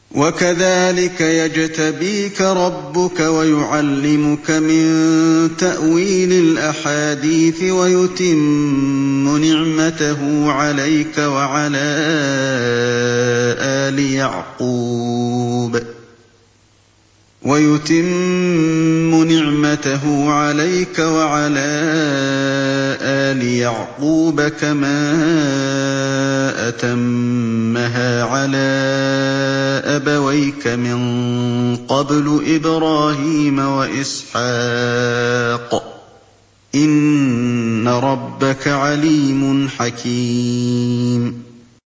وَكَذَٰلِكَ يَجْتَبِيكَ رَبُّكَ وَيُعَلِّمُكَ مِن تَأْوِيلِ الْأَحَادِيثِ وَيُتِمُّ نِعْمَتَهُ عَلَيْكَ وَعَلَىٰ آلِ يَعْقُوبَ كَمَا أَتَمَّهَا عَلَىٰ أَبَوَيْكَ مِن قَبْلُ إِبْرَاهِيمَ وَإِسْحَاقَ ۚ إِنَّ رَبَّكَ عَلِيمٌ حَكِيمٌ